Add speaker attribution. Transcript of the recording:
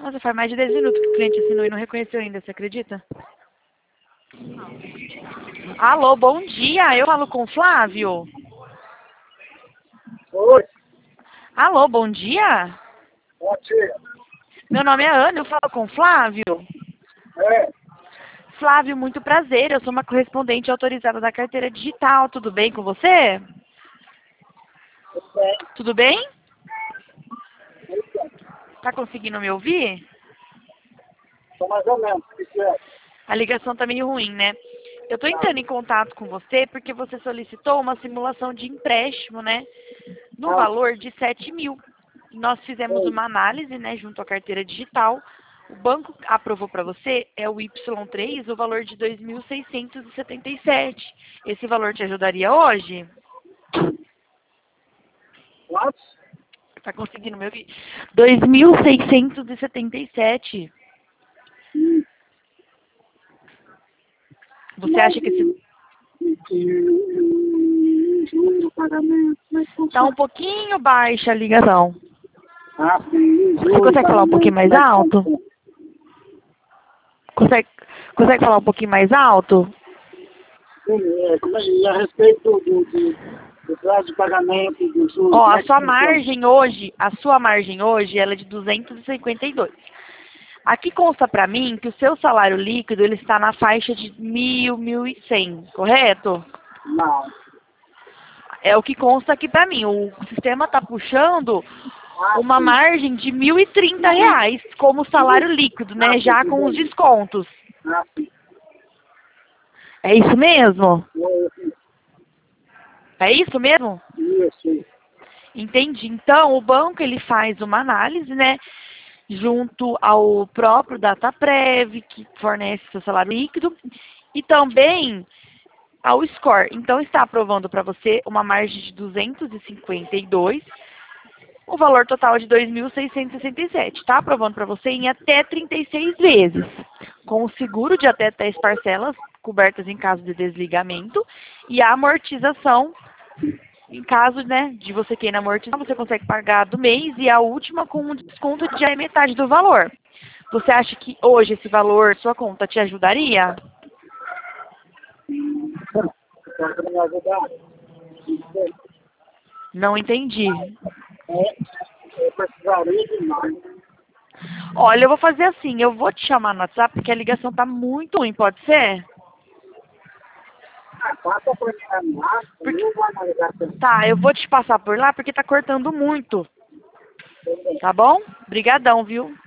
Speaker 1: Nossa, faz mais de 10 minutos que o cliente assinou e não reconheceu ainda, você acredita? Alô, bom dia. Eu falo com o Flávio.
Speaker 2: Oi,
Speaker 1: Alô, bom dia.
Speaker 2: bom dia.
Speaker 1: Meu nome é Ana, eu falo com o Flávio.
Speaker 2: É,
Speaker 1: Flávio, muito prazer. Eu sou uma correspondente autorizada da carteira digital. Tudo bem com você?
Speaker 2: tudo bem,
Speaker 1: Tudo bem?
Speaker 2: tudo bem.
Speaker 1: Tá conseguindo me ouvir?
Speaker 2: Tô mais ou menos, o que é?
Speaker 1: A ligação tá meio ruim, né? Eu tô entrando em contato com você porque você solicitou uma simulação de empréstimo, né? No
Speaker 2: Ah,
Speaker 1: valor de 7 mil. Nós fizemos
Speaker 2: oi,
Speaker 1: uma análise, né, junto à carteira digital. O banco aprovou para você é o Y3, o valor de 2.677. Esse valor te ajudaria hoje?
Speaker 2: quantos?
Speaker 1: Tá conseguindo me ouvir? 2.677. Você
Speaker 2: Mas
Speaker 1: acha que esse
Speaker 2: e juro, pagamento, como é que
Speaker 1: tá um
Speaker 2: funciona?
Speaker 1: pouquinho baixa a ligação?
Speaker 2: Ah, sim,
Speaker 1: Você
Speaker 2: juro,
Speaker 1: consegue falar um pouquinho
Speaker 2: pagamento,
Speaker 1: mais
Speaker 2: como é que
Speaker 1: alto?
Speaker 2: funciona?
Speaker 1: Consegue, consegue falar um pouquinho mais alto?
Speaker 2: Sim, como é, e a respeito do prazo de pagamento, do juro,
Speaker 1: Ó,
Speaker 2: como
Speaker 1: a
Speaker 2: é que
Speaker 1: sua
Speaker 2: funciona?
Speaker 1: margem hoje, ela é de 252. Aqui consta para mim que o seu salário líquido ele está na faixa de 1.100, correto?
Speaker 2: Não.
Speaker 1: É o que consta aqui para mim. O sistema está puxando
Speaker 2: Ah,
Speaker 1: uma
Speaker 2: sim.
Speaker 1: margem de R$ 1.030 como salário líquido,
Speaker 2: Ah,
Speaker 1: né?
Speaker 2: sim,
Speaker 1: Já com os
Speaker 2: entendi.
Speaker 1: descontos.
Speaker 2: Ah, sim.
Speaker 1: É isso mesmo?
Speaker 2: Isso,
Speaker 1: É isso mesmo?
Speaker 2: isso.
Speaker 1: Entendi. Então, o banco ele faz uma análise, né? Junto ao próprio DataPrev, que fornece seu salário líquido, e também ao score. Então, está aprovando para você uma margem de 252, o valor total de 2.667. Está aprovando para você em até 36 vezes, com o seguro de até 10 parcelas cobertas em caso de desligamento e a amortização em caso, né, de você querer amortizar, você consegue pagar do mês e a última com um desconto de já metade do valor. Você acha que hoje esse valor, sua conta, te ajudaria?
Speaker 2: Pode me ajudar?
Speaker 1: Não entendi.
Speaker 2: Eu precisaria de mais.
Speaker 1: Olha, eu vou fazer assim, eu vou te chamar no WhatsApp porque a ligação tá muito ruim, pode ser?
Speaker 2: Ah, passa por mim lá,
Speaker 1: Porque,
Speaker 2: eu vou analisar
Speaker 1: tá, eu vou te passar por lá porque tá cortando muito, tá bom? Brigadão, viu?